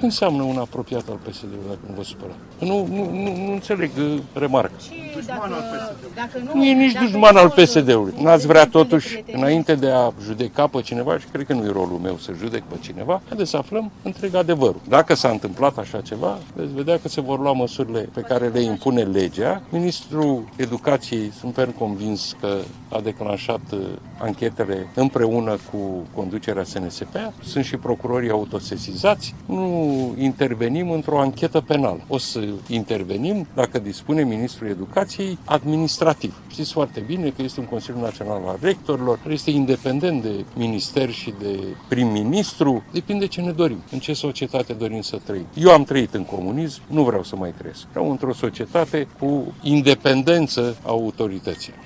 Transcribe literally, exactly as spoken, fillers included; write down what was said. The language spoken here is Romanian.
Ce înseamnă un apropiat al P S D-ului, dacă nu vă supăra? Nu, nu, nu, nu înțeleg remarca. Dacă nu e nici dușman al P S D-ului. N-ați vrea totuși, înainte de a judeca pe cineva, și cred că nu e rolul meu să judec pe cineva, haideți să aflăm întreg adevărul. Dacă s-a întâmplat așa ceva, veți vedea că se vor lua măsurile pe care le impune legea. Ministrul Educației, sunt ferm convins că a declanșat anchetele împreună cu conducerea S N S P. Sunt și procurorii autosesizați. Nu intervenim într-o anchetă penală. O să intervenim, dacă dispune Ministrul Educației, administrativ. Știți foarte bine că este un Consiliu Național al Rectorilor, care este independent de minister și de prim-ministru. Depinde ce ne dorim, în ce societate dorim să trăim. Eu am trăit în comunism, nu vreau să mai trăiesc. Vreau într-o societate cu independență a autorității.